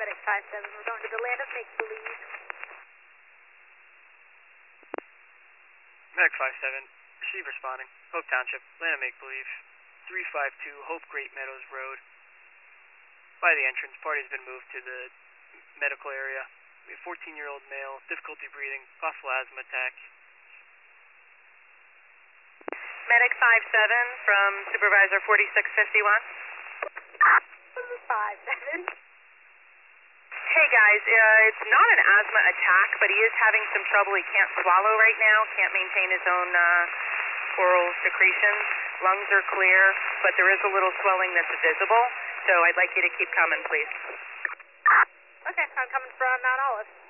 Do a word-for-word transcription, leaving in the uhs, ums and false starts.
Medic five seven. We're going to the land of make-believe. Medic five seven, receive responding. Hope Township, land of make-believe. three five two Hope Great Meadows Road. By the entrance, party has been moved to the medical area. We have fourteen-year-old male, difficulty breathing, possible asthma attack. Medic five seven from Supervisor forty-six fifty-one. five seven. Hey guys, uh, it's not an asthma attack, but he is having some trouble. He can't swallow right now, can't maintain his own uh, oral secretions. Lungs are clear, but there is a little swelling that's visible, so I'd like you to keep coming, please. Okay, I'm coming from Mount Olive.